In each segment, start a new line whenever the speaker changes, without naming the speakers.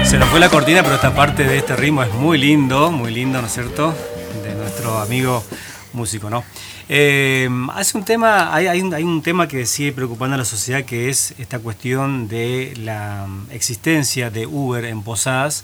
Se nos fue la cortina, pero esta parte de este ritmo es muy lindo, ¿no es cierto? De nuestro amigo músico, ¿no? Hace un tema, hay un tema que sigue preocupando a la sociedad, que es esta cuestión de la existencia de Uber en Posadas.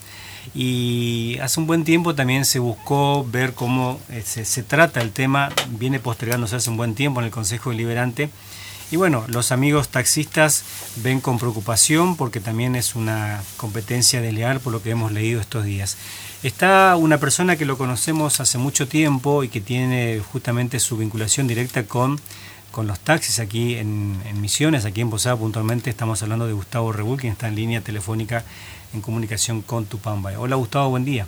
Y hace un buen tiempo también se buscó ver cómo se trata el tema, viene postergándose hace un buen tiempo en el Consejo Deliberante. Y bueno, los amigos taxistas ven con preocupación porque también es una competencia desleal por lo que hemos leído estos días. Está una persona que lo conocemos hace mucho tiempo y que tiene justamente su vinculación directa con los taxis aquí en Misiones, aquí en Posada puntualmente. Estamos hablando de Gustavo Rebull, quien está en línea telefónica en comunicación con Tupambay. Hola Gustavo, buen día.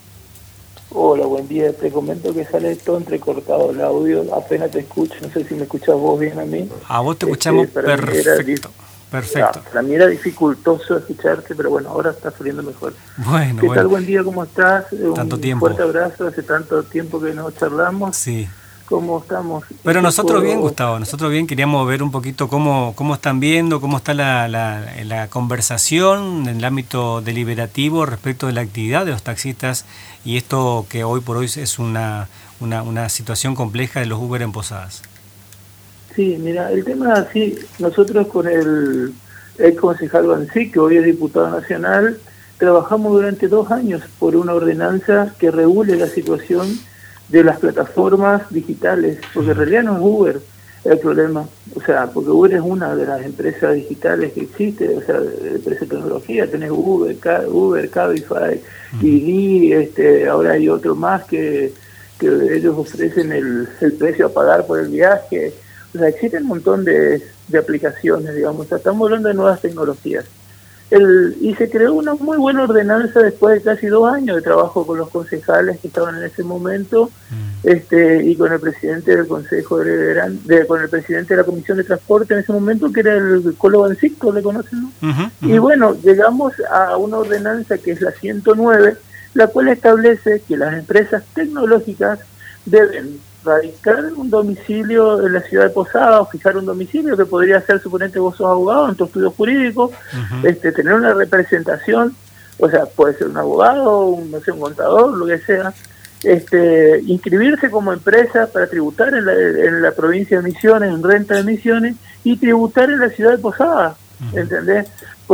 Hola, buen día. Te comento que sale todo entrecortado el audio, apenas te escucho, no sé si me escuchas vos bien a mí.
A vos te escuchamos perfecto. Perfecto.
Para mí era dificultoso escucharte, pero bueno, ahora está saliendo mejor.
Bueno,
¿Qué tal? Buen día, ¿cómo estás?
Tanto tiempo.
Fuerte abrazo, hace tanto tiempo que no charlamos.
Sí.
¿Cómo estamos?
Pero nosotros bien, Gustavo, nosotros bien, queríamos ver un poquito cómo están viendo, cómo está la conversación en el ámbito deliberativo respecto de la actividad de los taxistas y esto que hoy por hoy es una situación compleja de los Uber en Posadas.
Sí, mira, el tema así, nosotros con el concejal Bansic, que hoy es diputado nacional, trabajamos durante 2 años por una ordenanza que regule la situación de las plataformas digitales, porque en realidad no es Uber el problema, o sea, porque Uber es una de las empresas digitales que existe, o sea, de empresa de tecnología, tenés Uber, Cabify, y ahora hay otro más que ellos ofrecen el precio a pagar por el viaje, o sea, existen un montón de aplicaciones, digamos, o sea, estamos hablando de nuevas tecnologías. Y se creó una muy buena ordenanza después de casi 2 años de trabajo con los concejales que estaban en ese momento, y con el presidente del Consejo con el presidente de la Comisión de Transporte en ese momento, que era el Colo Bansico, ¿le conocen? ¿No? Y bueno, llegamos a una ordenanza que es la 109, la cual establece que las empresas tecnológicas deben radicar un domicilio en la ciudad de Posada o fijar un domicilio que podría ser, suponente vos sos abogado en tu estudio jurídico, tener una representación, o sea, puede ser un abogado, no sé, un contador, lo que sea, inscribirse como empresa para tributar en la provincia de Misiones, en renta de Misiones, y tributar en la ciudad de Posada, ¿entendés?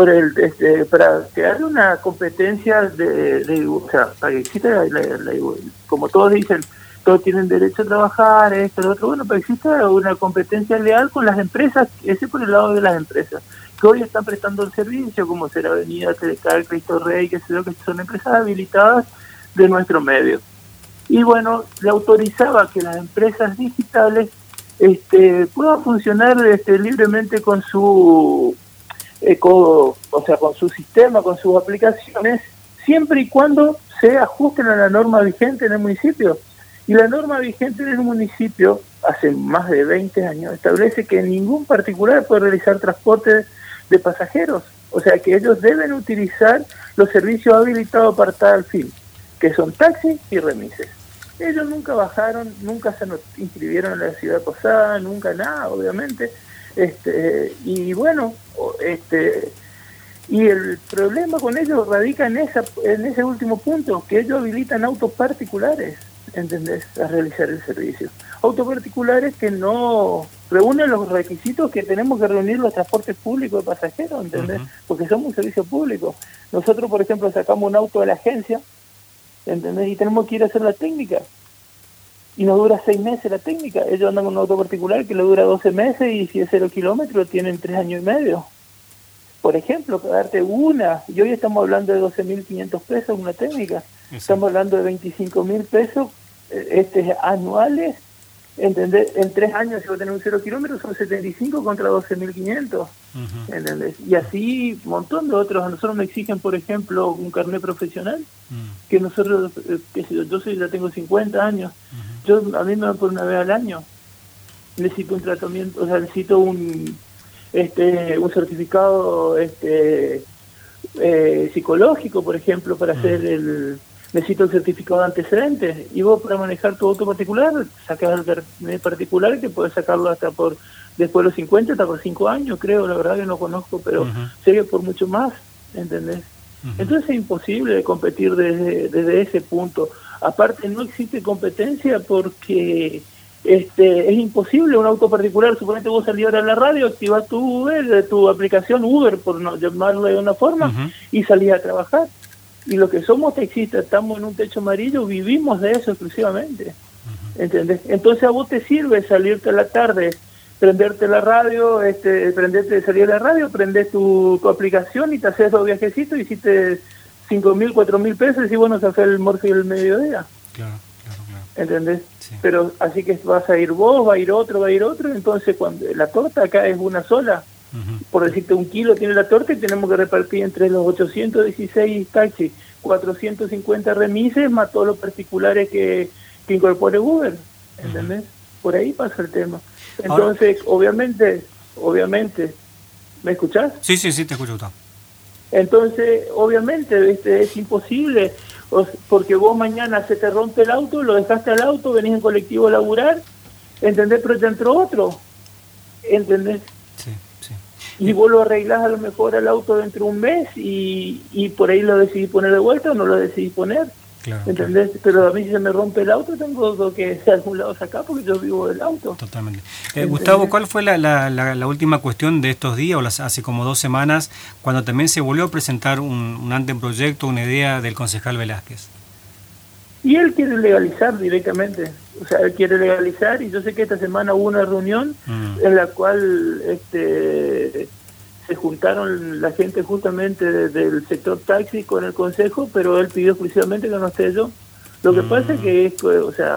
Para crear una competencia o sea, para que exista como todos dicen, todos tienen derecho a trabajar, esto, lo otro, bueno, pero existe una competencia leal con las empresas, ese por el lado de las empresas, que hoy están prestando el servicio, como será Avenida, Telecar, Cristo Rey, que son empresas habilitadas de nuestro medio. Y bueno, le autorizaba que las empresas digitales puedan funcionar libremente con su con su sistema, con sus aplicaciones, siempre y cuando se ajusten a la norma vigente en el municipio. Y la norma vigente del municipio, hace más de 20 años, establece que ningún particular puede realizar transporte de pasajeros. O sea que ellos deben utilizar los servicios habilitados para tal fin, que son taxis y remises. Ellos nunca bajaron, nunca se inscribieron en la ciudad de Posada, nunca nada, obviamente. Y bueno, y el problema con ellos radica en ese último punto, que ellos habilitan autos particulares, ¿entendés?, a realizar el servicio. Autos particulares que no reúnen los requisitos que tenemos que reunir los transportes públicos de pasajeros, ¿entendés? Porque somos un servicio público. Nosotros, por ejemplo, sacamos un auto de la agencia, ¿entendés?, y tenemos que ir a hacer la técnica. Y nos dura 6 meses la técnica. Ellos andan con un auto particular que le dura 12 meses y si es 0 kilómetros tienen 3 años y medio. Por ejemplo, para darte una, y hoy estamos hablando de 12.500 pesos una técnica. Estamos hablando de 25.000 pesos anuales, ¿entendés? En 3 años, si vos tenés un 0 kilómetros, son 75 contra 12.500, ¿entendés? Y así, un montón de otros. A nosotros nos exigen, por ejemplo, un carnet profesional, que nosotros, ya tengo 50 años, a mí me dan por una vez al año. Necesito un tratamiento, o sea, necesito un certificado psicológico, por ejemplo, para hacer necesito el certificado de antecedentes, y vos para manejar tu auto particular sacás el carnet particular, que podés sacarlo hasta después de los 50, hasta por 5 años, creo, la verdad que no conozco, pero sé que por mucho más, ¿entendés? Entonces es imposible competir desde ese punto. Aparte no existe competencia porque es imposible un auto particular. Suponete vos salís ahora a la radio, activás tu Uber, tu aplicación Uber, por no llamarlo de una forma, y salís a trabajar. Y lo que somos taxistas, estamos en un techo amarillo, vivimos de eso exclusivamente. ¿Entendés? Entonces a vos te sirve salirte a la tarde, prenderte la radio, salir a la radio, prendés tu aplicación y te haces 2 viajecitos y hiciste 5.000, 4.000 pesos y bueno, se hace el morfi del mediodía.
Claro.
¿Entendés?
Sí.
Pero así que vas a ir vos, va a ir otro, entonces cuando la torta acá es una sola, por decirte 1 kilo tiene la torta y tenemos que repartir entre los 816 taxis, 450 remises más todos los particulares que incorpore Uber, ¿entendés? Por ahí pasa el tema. Entonces, ahora, obviamente, ¿me escuchás?
Sí, te escucho, Gustavo.
Entonces, obviamente, es imposible, porque vos mañana se te rompe el auto, lo dejaste al auto, venís en colectivo a laburar, ¿entendés? Pero te entró otro, ¿entendés?
Sí.
Y vos lo arreglás a lo mejor al auto dentro de un mes y por ahí lo decidís poner de vuelta o no lo decidís poner.
Claro,
¿entendés? Claro. Pero a mí si se me rompe el auto tengo que de algún lado sacar porque yo vivo del auto.
Totalmente. Gustavo, ¿cuál fue la última cuestión de estos días o hace como 2 semanas cuando también se volvió a presentar un anteproyecto, una idea del concejal Velázquez?
Y él quiere legalizar directamente, o sea, él quiere legalizar y yo sé que esta semana hubo una reunión en la cual se juntaron la gente justamente del sector taxi con el consejo, pero él pidió exclusivamente que no esté yo. Lo que pasa es que, o sea,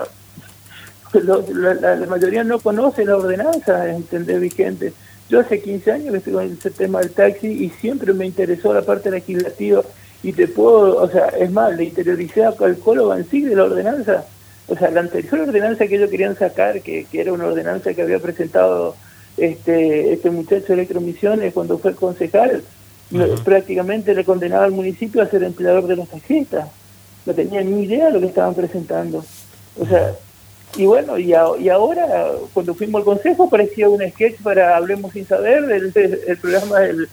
la mayoría no conoce la ordenanza, ¿entendés? Vigente. Yo hace 15 años que estoy con el tema del taxi y siempre me interesó la parte legislativa y te puedo, o sea, es más, le interioricé al Colo Bancig de la ordenanza. O sea, la anterior ordenanza que ellos querían sacar, que era una ordenanza que había presentado este muchacho de Electromisiones cuando fue concejal, prácticamente le condenaba al municipio a ser empleador de los taxistas. No tenía ni idea de lo que estaban presentando. O sea, y bueno, y ahora cuando fuimos al consejo parecía un sketch para Hablemos Sin Saber, el programa del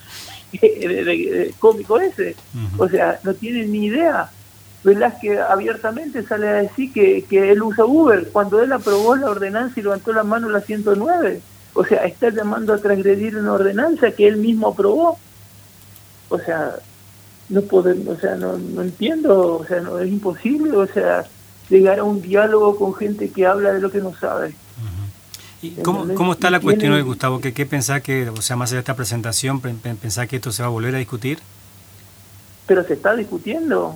cómico ese. O sea, no tienen ni idea. Velázquez abiertamente sale a decir que él usa Uber cuando él aprobó la ordenanza y levantó la mano la 109. O sea, está llamando a transgredir una ordenanza que él mismo aprobó. O sea, no podemos, o sea, no entiendo, o sea, no es imposible, o sea, llegar a un diálogo con gente que habla de lo que no sabe.
¿Y cómo está la cuestión hoy, Gustavo? ¿Qué pensás que, o sea, más allá de esta presentación, pensás que esto se va a volver a discutir?
Pero se está discutiendo,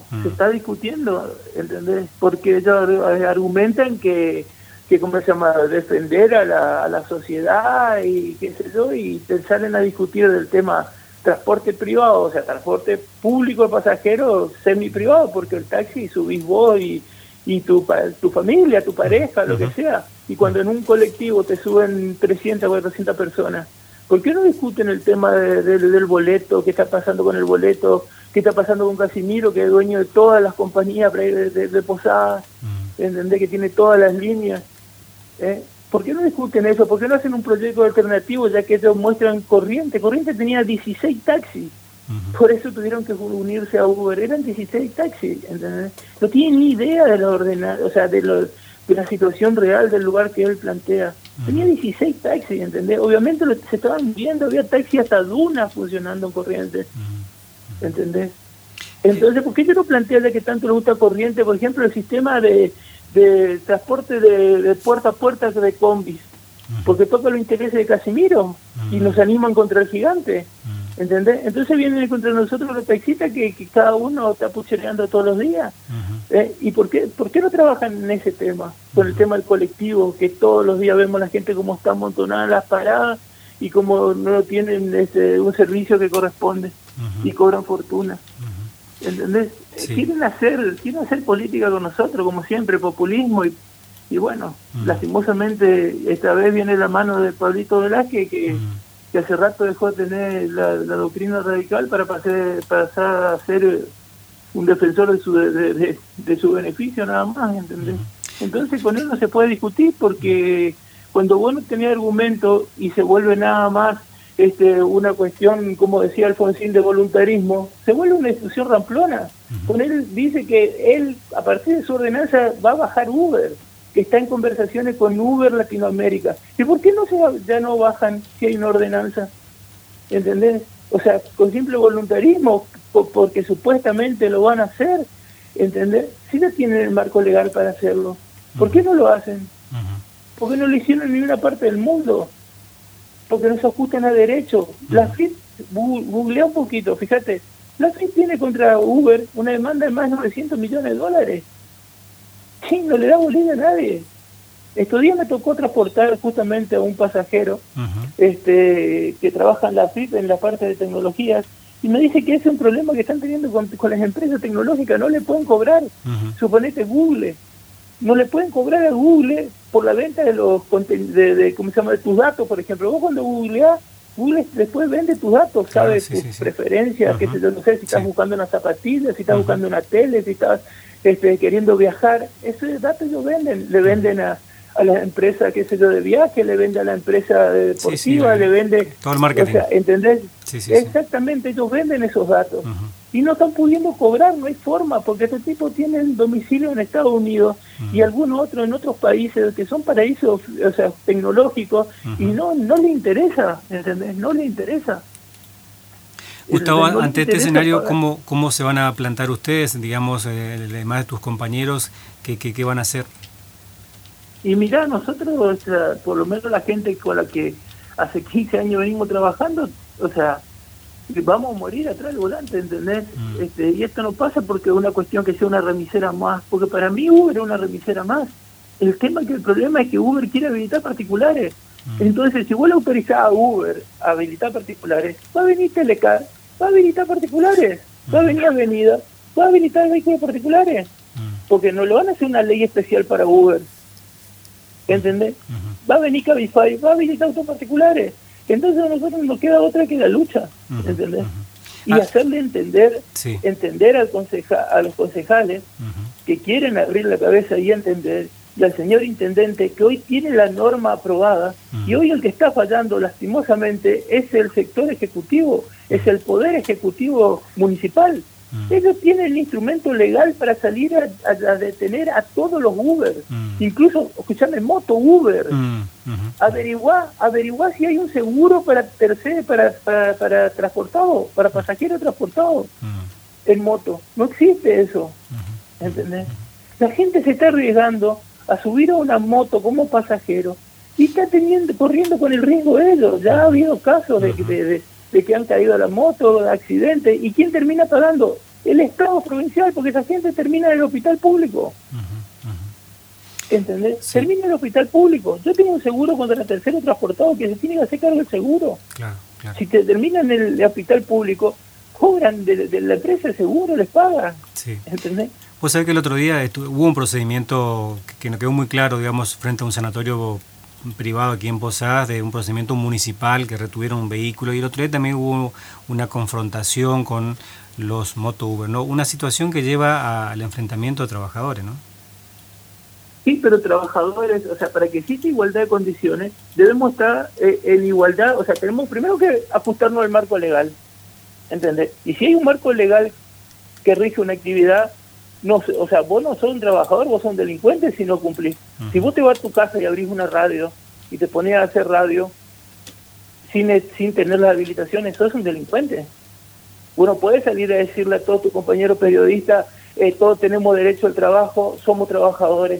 ¿entendés? Porque ellos argumentan que ¿cómo se llama?, defender a la sociedad y qué sé yo, y te salen a discutir del tema transporte privado, o sea, transporte público de pasajeros semi-privado, porque el taxi subís vos y tu familia, tu pareja, lo que sea, y cuando en un colectivo te suben 300 o 400 personas, ¿por qué no discuten el tema del boleto? ¿Qué está pasando con el boleto? ¿Qué está pasando con Casimiro, que es dueño de todas las compañías de posadas? ¿Entendés? Que tiene todas las líneas. ¿Por qué no discuten eso? ¿Por qué no hacen un proyecto alternativo, ya que ellos muestran Corriente? Corriente tenía 16 taxis, por eso tuvieron que unirse a Uber, eran 16 taxis, ¿entendés? No tienen ni idea de la o sea, de la situación real del lugar que él plantea. Tenía 16 taxis, ¿entendés? Obviamente se estaban viendo, había taxis hasta Duna funcionando en Corriente, ¿entendés? Entonces, ¿por qué yo no planteo, ya que tanto le gusta Corriente, por ejemplo, el sistema de transporte de puerta a puerta de combis? Porque toca los intereses de Casimiro y nos animan contra el gigante, ¿entendés? Entonces vienen contra nosotros los taxistas que cada uno está puchereando todos los días. ¿Y por qué no trabajan en ese tema? Con el tema del colectivo, que todos los días vemos a la gente como está amontonada en las paradas y como no tienen un servicio que corresponde y cobran fortuna. ¿Entendés? Sí. Quieren hacer política con nosotros, como siempre, populismo y bueno, lastimosamente esta vez viene la mano de Pablito Velázquez que hace rato dejó de tener la doctrina radical para pasar a ser un defensor de su beneficio nada más, ¿entendés? Entonces con él no se puede discutir porque cuando vos no tenés argumento y se vuelve nada más una cuestión, como decía Alfonsín, de voluntarismo, se vuelve una discusión ramplona. Con él dice que él, a partir de su ordenanza, va a bajar Uber, que está en conversaciones con Uber Latinoamérica. ¿Y por qué ya no bajan si hay una ordenanza? ¿Entendés? O sea, con simple voluntarismo, porque supuestamente lo van a hacer, ¿entendés? Si no tienen el marco legal para hacerlo, ¿por qué no lo hacen? ¿Por qué no lo hicieron en ninguna parte del mundo? Porque no se ajustan a derecho. La FIP, googlea un poquito, fíjate, la FIP tiene contra Uber una demanda de más de $900 millones. Sí, no le da bolilla a nadie. Estos días me tocó transportar justamente a un pasajero que trabaja en la FIP, en la parte de tecnologías, y me dice que ese es un problema que están teniendo con las empresas tecnológicas, no le pueden cobrar, suponete Google, no le pueden cobrar a Google por la venta de los ¿cómo se llama?, de tus datos, por ejemplo. Vos cuando googleás, Google después vende tus datos, sabe tus preferencias, qué sé yo, no sé, si estás buscando una zapatilla, si estás buscando una tele, si estás queriendo viajar, esos datos ellos le venden a las empresas, qué sé yo, de viaje, le vende a la empresa deportiva, le vende...
Todo el marketing.
O sea, ¿entendés? Exactamente, ellos venden esos datos. Y no están pudiendo cobrar, no hay forma, porque este tipo tiene domicilio en Estados Unidos y algunos otros en otros países que son paraísos, o sea, tecnológicos, y no le interesa, ¿entendés? No le interesa.
Gustavo, ante este escenario, ¿cómo se van a plantar ustedes, digamos, además de tus compañeros, qué van a hacer?
Y mirá, nosotros, o sea, por lo menos la gente con la que hace 15 años venimos trabajando, o sea, vamos a morir atrás del volante, ¿entendés? Y esto no pasa porque es una cuestión que sea una remisera más, porque para mí Uber es una remisera más. El problema es que Uber quiere habilitar particulares. Entonces, si vos le autorizás a Uber a habilitar particulares, va a venir Telecar, va a habilitar particulares, va a venir Avenida, va a habilitar vehículos particulares, porque no lo van a hacer una ley especial para Uber. ¿Entendés? Va a venir Cabify, va a habilitar autos particulares. Entonces a nosotros nos queda otra que la lucha, ¿entendés? Y hacerle entender a los concejales que quieren abrir la cabeza y entender, y al señor intendente que hoy tiene la norma aprobada, y hoy el que está fallando lastimosamente es el sector ejecutivo, es el poder ejecutivo municipal. Ellos tienen el instrumento legal para salir a detener a todos los Uber, incluso, escuchame, moto Uber. Averiguá si hay un seguro para transportado, para pasajero transportado en moto. No existe eso, ¿entendés? La gente se está arriesgando a subir a una moto como pasajero y está corriendo con el riesgo de ellos. Ya ha habido casos de que han caído a la moto, de accidentes, ¿y quién termina pagando? El Estado provincial, porque esa gente termina en el hospital público. ¿Entendés? Sí. Termina en el hospital público. Yo tengo un seguro contra el tercero transportado que se tiene que hacer cargo del seguro. Claro. Si te termina en el hospital público, cobran de la empresa de seguro, les pagan. Sí. ¿Entendés?
Vos sabés que el otro día hubo un procedimiento que no quedó muy claro, digamos, frente a un sanatorio privado aquí en Posadas, de un procedimiento municipal que retuvieron un vehículo, y el otro día también hubo una confrontación con los moto Uber, ¿no? Una situación que lleva al enfrentamiento de trabajadores, ¿no?
Sí, pero trabajadores, o sea, para que exista igualdad de condiciones, debemos estar en igualdad, o sea, tenemos primero que ajustarnos al marco legal, ¿entendés? Y si hay un marco legal que rige una actividad, no, o sea, vos no sos un trabajador, vos sos un delincuente si no cumplís. Si vos te vas a tu casa y abrís una radio y te pones a hacer radio sin tener las habilitaciones, sos un delincuente. Uno puede salir a decirle a todos tus compañeros periodistas, todos tenemos derecho al trabajo, somos trabajadores,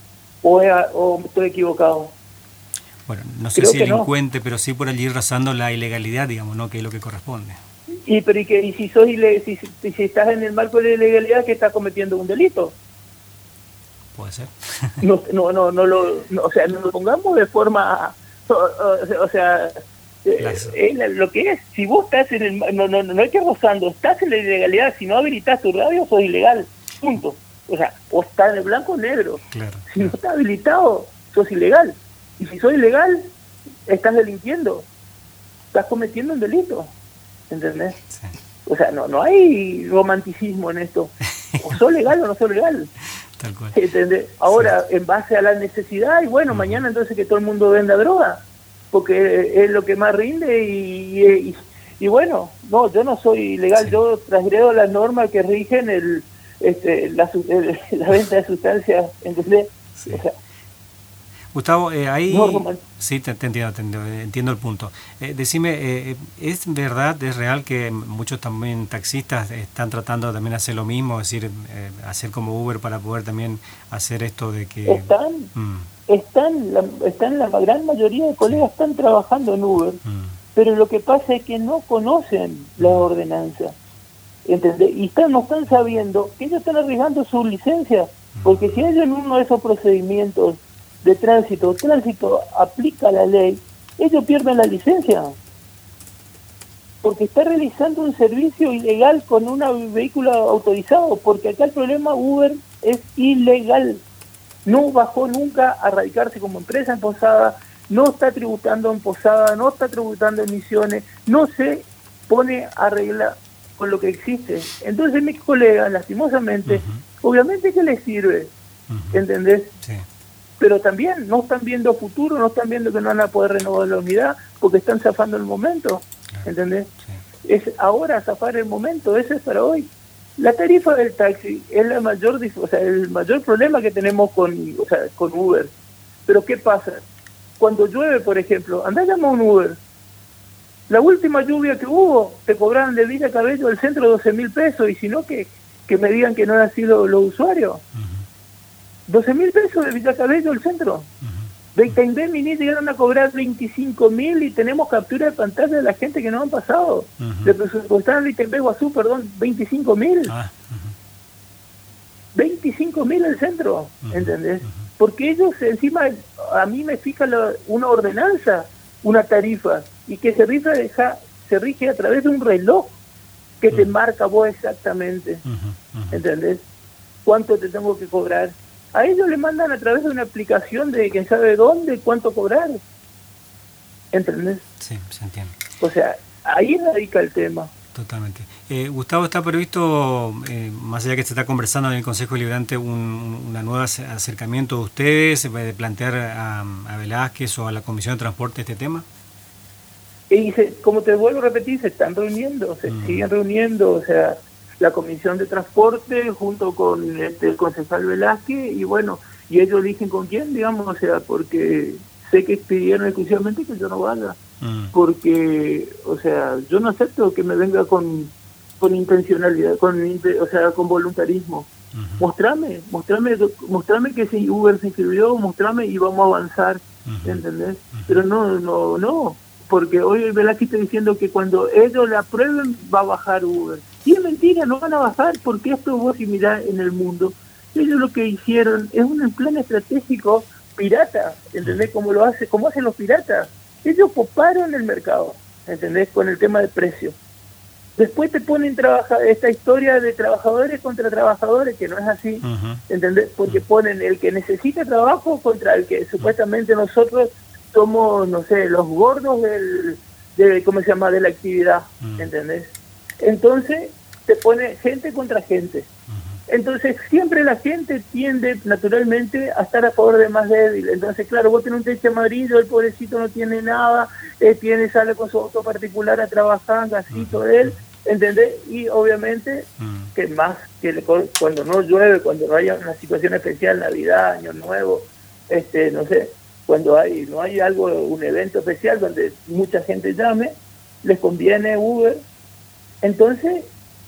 o estoy equivocado.
Bueno, no sé si delincuente, no, pero sí por allí rozando la ilegalidad, digamos, ¿no? Que es lo que corresponde.
Y si sos si estás en el marco de la ilegalidad, que estás cometiendo un delito.
Puede ser.
No, o sea, no lo pongamos de forma, o sea, lo que es, si vos estás en el, no hay que rozando, estás en la ilegalidad, si no habilitas tu radio, sos ilegal, punto. O sea, o estás en el blanco o negro. Claro, si no estás habilitado, sos ilegal. Y si sos ilegal, estás delinquiendo, estás cometiendo un delito. ¿Entendés? Sí. O sea, no hay romanticismo en esto. O sos legal o no sos legal.
Tal cual.
¿Entendés? Ahora, sí, en base a la necesidad, y bueno, mañana entonces que todo el mundo venda droga. porque es lo que más rinde y bueno, no, yo no soy ilegal, yo transgredo las normas que rigen la venta de sustancias, ¿entendés?
Sí.
O sea,
Gustavo, ahí sí te entiendo el punto. Decime, ¿es verdad, es real que muchos también taxistas están tratando de también hacer lo mismo, es decir, hacer como Uber para poder también hacer esto de que...
Están la gran mayoría de colegas están trabajando en Uber, pero lo que pasa es que no conocen la ordenanza, ¿entendés? Y no están sabiendo que ellos están arriesgando su licencia, porque si ellos en uno de esos procedimientos de tránsito aplica la ley, ellos pierden la licencia, porque está realizando un servicio ilegal con un vehículo autorizado, porque acá el problema Uber es ilegal, no bajó nunca a radicarse como empresa en Posada, no está tributando en Posada, no está tributando en Misiones, no se pone a regla con lo que existe. Entonces mis colegas, lastimosamente, obviamente que les sirve, ¿entendés? Sí. Pero también no están viendo futuro, no están viendo que no van a poder renovar la unidad porque están zafando el momento, ¿entendés? Sí. Es ahora zafar el momento, eso es para hoy. La tarifa del taxi es el mayor problema que tenemos con Uber. Pero ¿qué pasa? Cuando llueve, por ejemplo, andá a llamar a un Uber. La última lluvia que hubo, te cobraron de Villa Cabello al centro 12.000 pesos, y si no, que me digan que no han sido los usuarios. 12.000 pesos de Villa Cabello al centro. De Itaimbe Mini llegaron a cobrar 25.000 y tenemos captura de pantalla de la gente que nos han pasado. Le presupuestaron de Itaimbe Guazú, 25.000. 25.000 al centro, ¿entendés? Porque ellos encima, a mí me fija una ordenanza, una tarifa, y que se rige a través de un reloj que te marca vos exactamente, ¿entendés? ¿Cuánto te tengo que cobrar? A ellos le mandan a través de una aplicación de quién sabe dónde cuánto cobrar, ¿entendés?
Sí, se entiende.
O sea, ahí radica el tema.
Totalmente. Gustavo, ¿está previsto, más allá que se está conversando en el Consejo Deliberante, un nuevo acercamiento de ustedes, de plantear a Velázquez o a la Comisión de Transporte este tema?
Y como te vuelvo a repetir, se están reuniendo, se siguen reuniendo, o sea, la Comisión de Transporte junto con el concejal Velázquez, y bueno, y ellos eligen con quién, digamos, o sea, porque sé que pidieron exclusivamente que yo no vaya, porque, o sea, yo no acepto que me venga con intencionalidad, con voluntarismo. Mostrame que si Uber se inscribió, mostrame y vamos a avanzar, ¿entendés? Pero no, porque hoy Velázquez está diciendo que cuando ellos la aprueben va a bajar Uber. Y es mentira, no van a bajar, porque esto vos si mirás en el mundo, ellos lo que hicieron es un plan estratégico pirata, ¿entendés? Como hacen los piratas. Ellos coparon el mercado, ¿entendés? Con el tema de precios. Después te ponen esta historia de trabajadores contra trabajadores, que no es así, ¿entendés? Porque ponen el que necesita trabajo contra el que supuestamente nosotros somos, no sé, los gordos ¿cómo se llama?, de la actividad, ¿entendés? Entonces te pone gente contra gente. Entonces siempre la gente tiende naturalmente a estar a favor de más débil. Entonces, claro, vos tenés un techo amarillo, el pobrecito no tiene nada, sale con su auto particular a trabajar, gasito de él, ¿entendés? Y obviamente que más que cuando no llueve, cuando no haya una situación especial, Navidad, Año Nuevo, no sé, cuando no hay un evento especial donde mucha gente llame, les conviene Uber. Entonces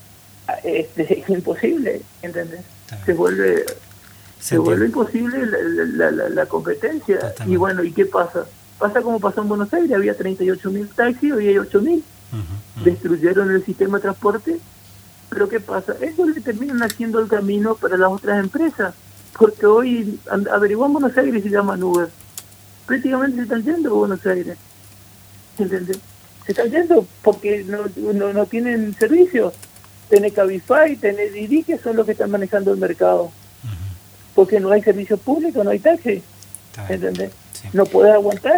es imposible, ¿entendés? Se vuelve imposible la competencia. Totalmente. Y bueno, ¿y qué pasa? Pasa como pasó en Buenos Aires, había 38.000 taxis, hoy hay 8.000. Destruyeron el sistema de transporte, pero ¿qué pasa? Ellos le terminan haciendo el camino para las otras empresas, porque hoy averiguamos Buenos Aires y se llaman Uber. Prácticamente se están yendo a Buenos Aires, ¿entendés? Se están yendo porque no tienen servicios. Tenés Cabify, tenés Didi, que son los que están manejando el mercado. Porque no hay servicio público, no hay taxi. ¿Entendés? Sí. No podés aguantar.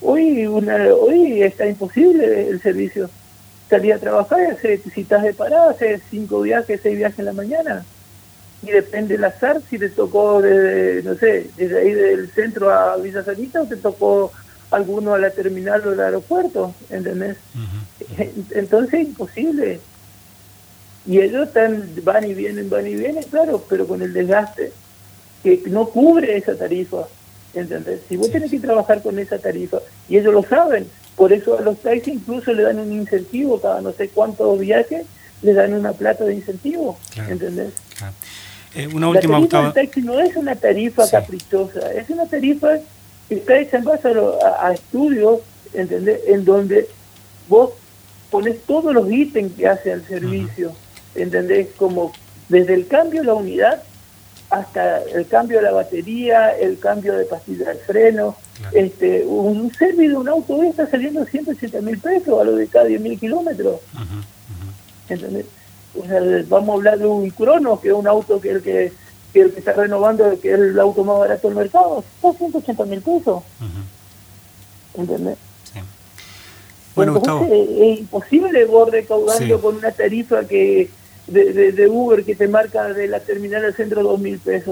Hoy está imposible el servicio. Salí a trabajar, si estás de parada, hace 5 viajes, 6 viajes en la mañana. Y depende del azar si te tocó desde ahí del centro a Villa Sanita o te tocó algunos a la terminal o al aeropuerto, ¿entendés? Entonces es imposible. Y ellos van y vienen, claro, pero con el desgaste que no cubre esa tarifa, ¿entendés? Si vos tenés que trabajar con esa tarifa, y ellos lo saben, por eso a los taxis incluso le dan un incentivo, cada no sé cuántos viajes, le dan una plata de incentivo, ¿entendés?
Claro. Una última,
la tarifa del taxi no es una tarifa caprichosa, es una tarifa que está hecha en base a estudios, ¿entendés? En donde vos pones todos los ítems que hace al servicio, ¿entendés? Como desde el cambio de la unidad hasta el cambio de la batería, el cambio de pastilla de freno. Un servicio de un auto hoy está saliendo 180.000 pesos a lo de cada 10.000 kilómetros. ¿Entendés? O sea, vamos a hablar de un Cronos, que es un auto que el que está renovando, que es el auto más barato del mercado, está 180.000 pesos. ¿Entendés? Sí.
Bueno,
entonces,
Gustavo,
es imposible vos recaudando con una tarifa que de Uber que te marca de la terminal al centro 2.000 pesos.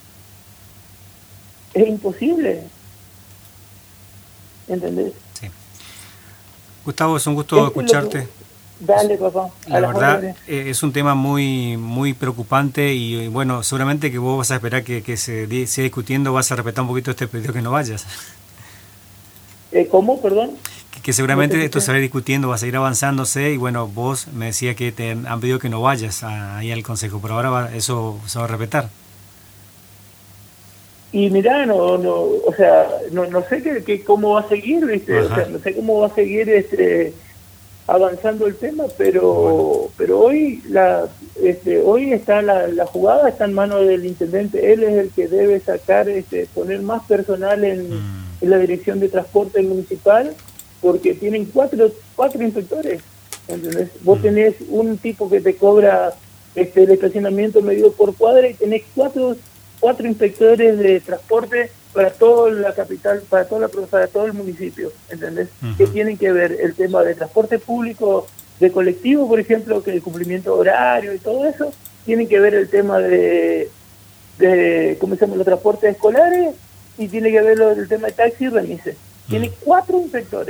Es imposible. ¿Entendés?
Sí. Gustavo, es un gusto escucharte.
Dale, papá.
La verdad, es un tema muy muy preocupante y bueno, seguramente que vos vas a esperar que se siga discutiendo, vas a respetar un poquito este pedido que no vayas.
¿Cómo? Perdón.
Que seguramente esto se va a ir discutiendo, va a seguir avanzándose y bueno, vos me decías que te han pedido que no vayas ahí al consejo, pero ahora eso se va a respetar.
Y mirá, no sé cómo va a seguir, ¿viste? O sea, no sé cómo va a seguir avanzando el tema, pero hoy hoy está la jugada está en manos del intendente. Él es el que debe sacar, poner más personal en la dirección de transporte municipal, porque tienen cuatro inspectores, ¿entendés? Vos tenés un tipo que te cobra el estacionamiento medido por cuadra y tenés cuatro inspectores de transporte para toda la capital, para todo el municipio, ¿entendés? Que tienen que ver el tema de transporte público, de colectivo, por ejemplo, que el cumplimiento horario y todo eso, tienen que ver el tema de ¿cómo se llama?, los transportes escolares, y tiene que ver el tema de taxi y remises. Tiene 4 inspectores.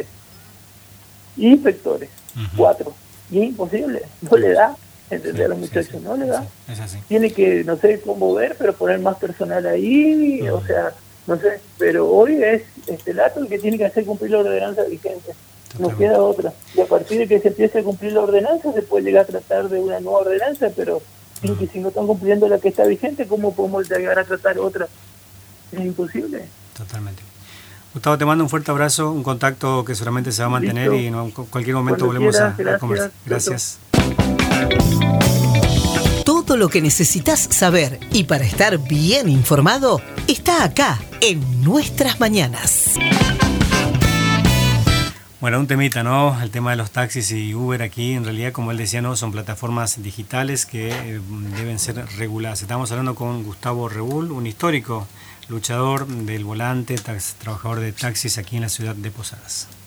4. Y es imposible, no le da. ¿Entendés? A los muchachos no le da.
Es así.
Tiene que, no sé cómo ver, pero poner más personal ahí, o sea, no sé, pero hoy es Lato el que tiene que hacer cumplir la ordenanza vigente. No queda otra. Y a partir de que se empiece a cumplir la ordenanza, se puede llegar a tratar de una nueva ordenanza, pero si no están cumpliendo la que está vigente, ¿cómo podemos llegar a tratar otra? Es imposible.
Totalmente. Gustavo, te mando un fuerte abrazo, un contacto que seguramente se va a mantener. Listo. Y en cualquier momento volvemos a conversar. Gracias.
Todo lo que necesitas saber y para estar bien informado está acá en Nuestras Mañanas.
Bueno, un temita, ¿no? El tema de los taxis y Uber aquí, en realidad, como él decía, no son plataformas digitales que deben ser reguladas. Estamos hablando con Gustavo Rebull, un histórico luchador del volante, trabajador de taxis aquí en la ciudad de Posadas.